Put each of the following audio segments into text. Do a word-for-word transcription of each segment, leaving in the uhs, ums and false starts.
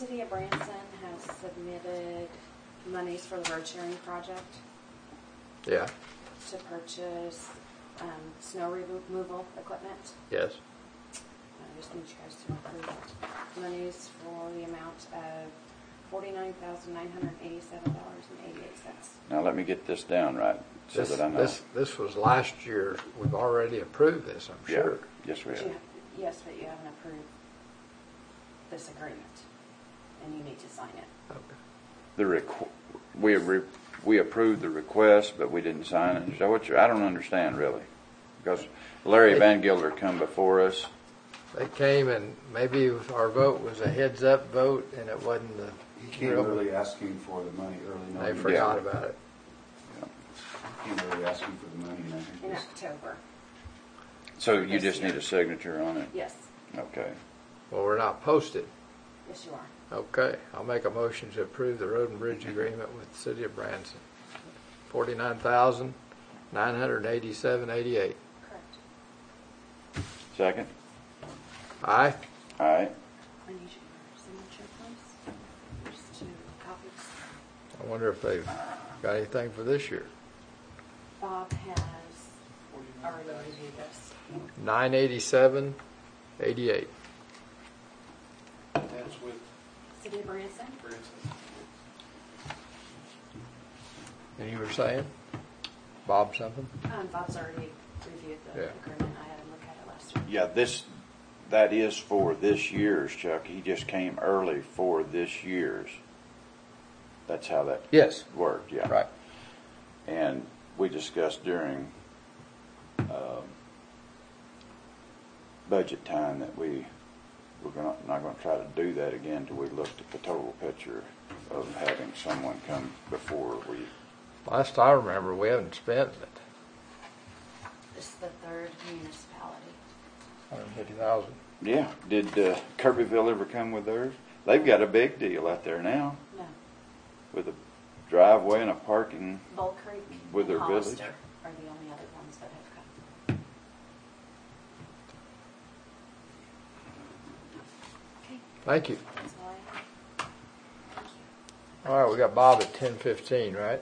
City of Branson has submitted monies for the road sharing project Yeah. to purchase um, snow removal equipment. Yes. I just need you guys to approve monies for the amount of forty-nine thousand nine hundred eighty-seven dollars and eighty-eight cents. Now let me get this down right so This, that I know. this, this was last year. We've already approved this, I'm Yeah. sure. Yes, we But have. you, yes, but you haven't approved this agreement, and you need to sign it. Okay. The requ- we re- we approved the request, but we didn't sign it. Is that what you? I don't understand really, because Larry Van Gilder come before us. They came and maybe our vote was a heads up vote and it wasn't the. He came real- early asking for the money early. No, They he forgot didn't. about it. He came early asking for the money, and I think In it was- October, So you This just year. need a signature on it. yes, Okay. Well, we're not posted. yes you are. Okay, I'll make a motion to approve the road and bridge agreement with the City of Branson. Forty-nine thousand, nine hundred eighty-seven, eighty-eight. Correct. Second. Aye? All right. I need your signature, please. There's two copies. I wonder if they've got anything for this year. Bob has already reviewed this. Nine eighty-seven, eighty-eight. That's with City of Branson? Branson. And you were saying? Bob something? Um, Bob's already reviewed the Yeah. agreement. I had him look at it last week. Yeah, this that is for this year's, Chuck. He just came early for this year's. That's how that Yes. worked. Yeah. Right. And we discussed during um, budget time that we we're gonna, not going to try to do that again until we looked at the total picture of having someone come before we. Last I remember, we haven't spent it. This is the third municipality. Hundred fifty thousand. Yeah. Did uh, Kirbyville ever come with theirs? They've got a big deal out there now No, with a driveway and a parking. Bull Creek With and their village? Hollister are the only other ones that have come. Okay, Thank you. that's all I have. Thank you. All right, we got Bob at ten fifteen, right?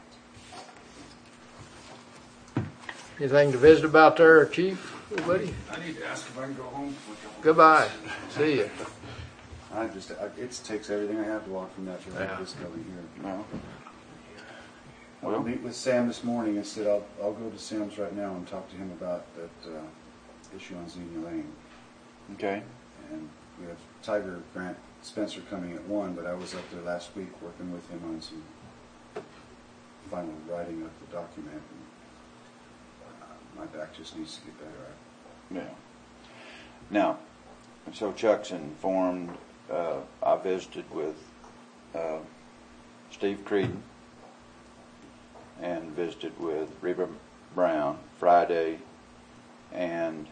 Correct. Anything to visit about there, Chief, buddy? I need to ask if I can go home for a couple. Goodbye. See you. I just, I, it takes everything I have to walk from that to Yeah. this building here. No. I'll Well, meet with Sam this morning and said I'll, I'll go to Sam's right now and talk to him about that uh, issue on Xenia Lane. okay. And we have Tiger Grant Spencer coming at one, but I was up there last week working with him on some final writing of the document. And, uh, my back just needs to get better. Yeah. Now, so Chuck's informed. Uh, I visited with uh, Steve Creedon and visited with Reba Brown Friday, and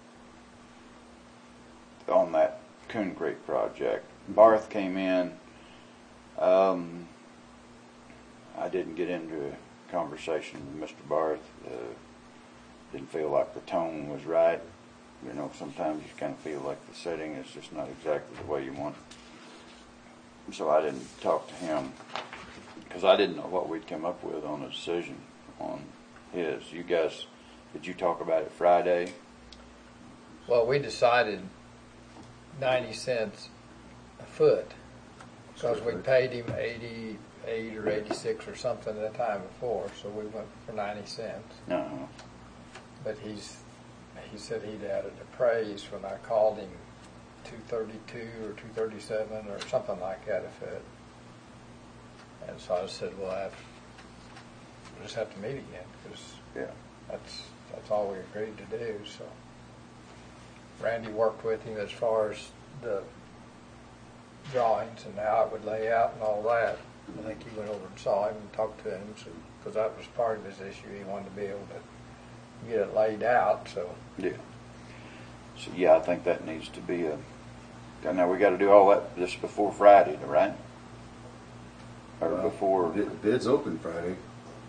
on that Coon Creek project. Barth came in. Um, I didn't get into a conversation with Mister Barth. Uh, didn't feel like the tone was right. You know, sometimes you kind of feel like the setting is just not exactly the way you want it. So I didn't talk to him because I didn't know what we'd come up with on a decision on his. You guys, did you talk about it Friday? Well, we decided ninety cents a foot because we paid him eighty-eight or eighty-six or something the time before, so we went for ninety cents. No. But he's he said he'd added appraise when I called him two thirty-two or two thirty-seven or something like that if it. And so I said, well, I have, we'll just have to meet again because Yeah. that's that's all we agreed to do. So Randy worked with him as far as the drawings and how it would lay out and all that. I think he went over and saw him and talked to him because that was part of his issue. He wanted to be able to get it laid out. So Yeah. So yeah, I think that needs to be a. Now we got to do all that just before Friday, right? Or Well, before. bid, bids open Friday.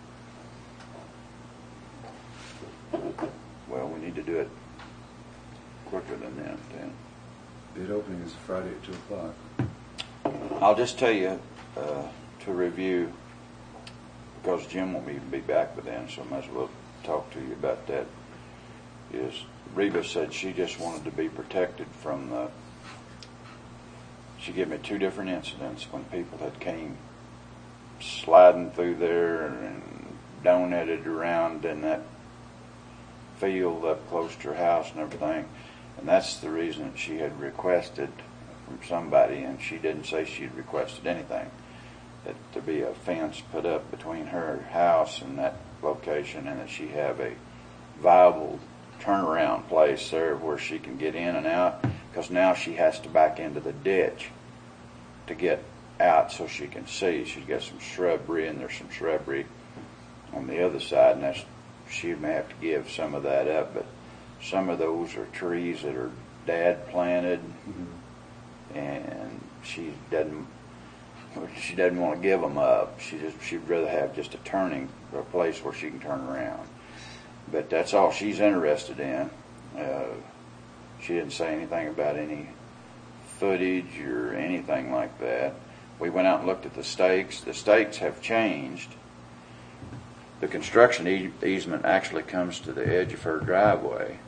Well, we need to do it quicker than that. Then. Bid opening is Friday at two o'clock. I'll just tell you uh, to review, because Jim won't even be back by then, so I might as well talk to you about that, is Reba said she just wanted to be protected from the, she gave me two different incidents when people had came sliding through there and donated around in that field up close to her house and everything. And that's the reason she had requested from somebody, and she didn't say she'd requested anything, that there be a fence put up between her house and that location, and that she have a viable turnaround place there where she can get in and out, because now she has to back into the ditch to get out so she can see. She's got some shrubbery, and there's some shrubbery on the other side, and that's, she may have to give some of that up, but some of those are trees that her dad planted, mm-hmm. and she doesn't she doesn't want to give them up. She just she'd rather have just a turning, a place where she can turn around. But that's all she's interested in. Uh, she didn't say anything about any footage or anything like that. We went out and looked at the stakes. The stakes have changed. The construction e- easement actually comes to the edge of her driveway.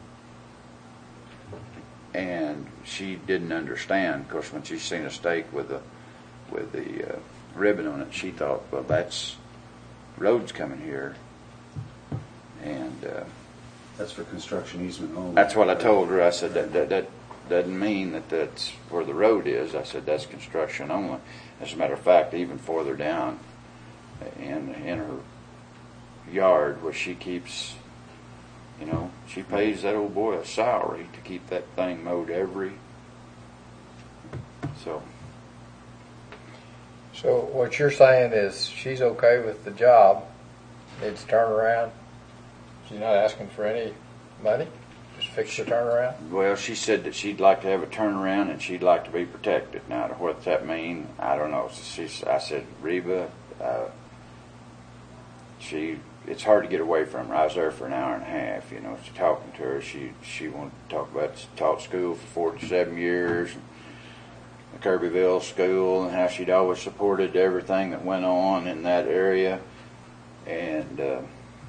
And she didn't understand. Of course, when she seen a stake with the with the uh, ribbon on it, she thought, well, that's road's coming here. And uh, that's for construction easement only. That's what I told her. I said, that, that, that doesn't mean that that's where the road is. I said, that's construction only. As a matter of fact, even further down in, in her yard where she keeps, you know, she pays that old boy a salary to keep that thing mowed every. So. So what you're saying is she's okay with the job, needs to turn around. She's not asking for any money, just fix the turnaround? Well, she said that she'd like to have a turnaround and she'd like to be protected. Now, what that mean, I don't know. She, I said, Reba, uh, she, it's hard to get away from her. I was there for an hour and a half, you know, she talking to her. She she wanted to talk about, she taught school for forty-seven years, and the Kirbyville school, and how she'd always supported everything that went on in that area. And uh,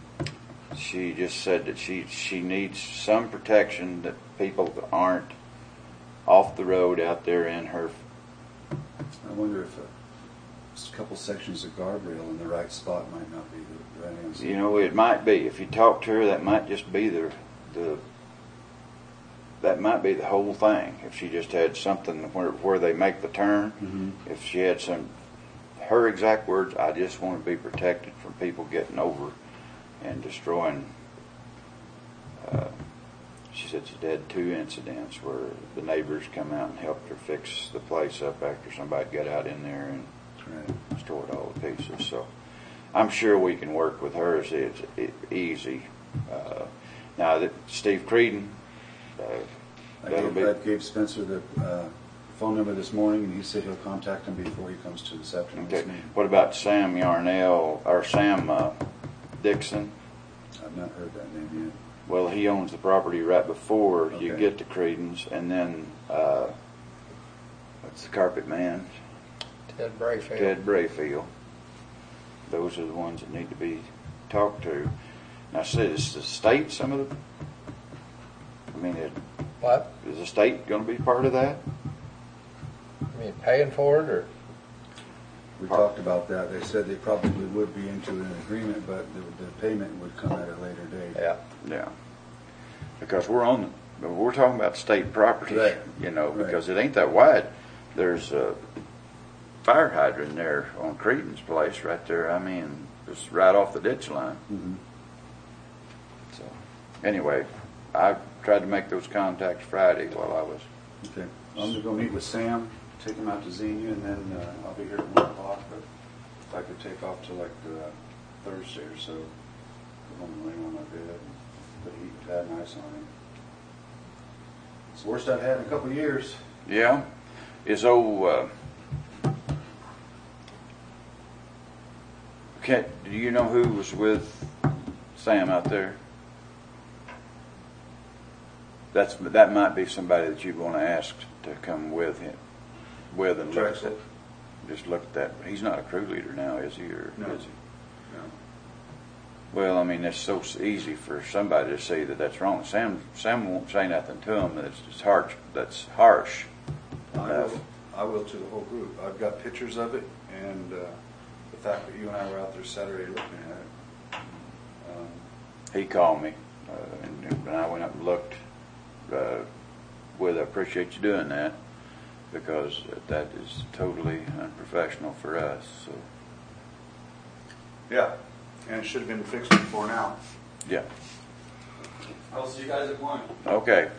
she just said that she she needs some protection, that people that aren't off the road out there in her. I wonder if a, a couple sections of guardrail in the right spot might not be the right answer. You know, it might be. If you talk to her, that might just be the the. That might be the whole thing. If she just had something where where they make the turn, mm-hmm. if she had some, her exact words, I just want to be protected from people getting over and destroying. Uh, she said she had two incidents where the neighbors come out and helped her fix the place up after somebody got out in there and right. restored all the pieces. So I'm sure we can work with her. It's, it's easy. Uh, now that Steve Creedon. Uh, I, gave, be, I gave Spencer the uh, phone number this morning, and he said he'll contact him before he comes to this afternoon's okay. meeting. What about Sam Yarnell, or Sam uh, Dixon? I've not heard that name yet. Well, he owns the property right before okay. you get to Creedon's, and then uh, what's the carpet man? Ted Brayfield. Ted Brayfield. Those are the ones that need to be talked to. Now, see, is the state some of the? I mean, it, what is the state going to be part of that? I mean, paying for it, or? We part. talked about that. They said they probably would be into an agreement, but the, the payment would come at a later date. Yeah, yeah. Because we're on, we're talking about state property, right. you know, right. because it ain't that wide. There's a fire hydrant there on Creedon's place, right there. I mean, it's right off the ditch line. Mm-hmm. So, anyway, I tried to make those contacts Friday while I was. Okay. I'm going to go meet with Sam, take him out to Xenia, and then uh, I'll be here at one o'clock. But if I could take off till like uh, Thursday or so, go home and lay on my bed and put a heat pad and ice on it. It's the worst I've had in a couple of years. Yeah. Is old, uh, okay, do you know who was with Sam out there? That's that might be somebody that you'd want to ask to come with him. with and looked Drexel. at, just looked at that. He's not a crew leader now, is he, or No. is he? No. Well, I mean, it's so s- easy for somebody to say that that's wrong. Sam, Sam won't say nothing to him that's just harsh. That's harsh I enough. will, I will to the whole group. I've got pictures of it, and uh, the fact that you and I were out there Saturday looking at it. Um, He called me, uh, and, and I went up and looked. Uh, with, I appreciate you doing that, because that is totally unprofessional for us. So, yeah, and it should have been fixed before now. yeah, I'll see you guys at one. okay.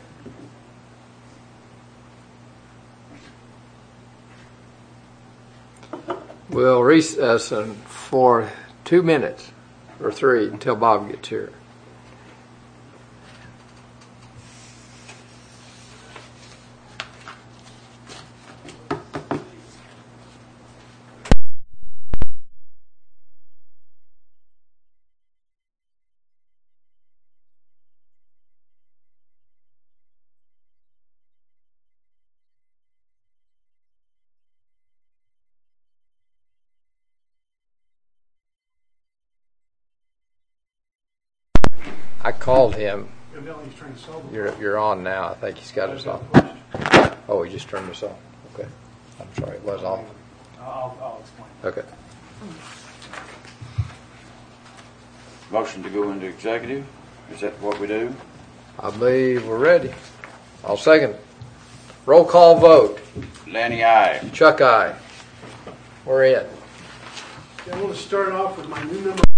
We'll recess and for two minutes or three until Bob gets here. I called him. Evidently he's trying to solve it. You're you're on now. I think he's got us off. Oh, he just turned us off. Okay. I'm sorry, it was off. I'll, I'll explain. Okay. Motion to go into executive. Is that what we do? I believe we're ready. I'll second. Roll call vote. Lanny, aye. Chuck, I. We're in. Okay, I want to start off with my new number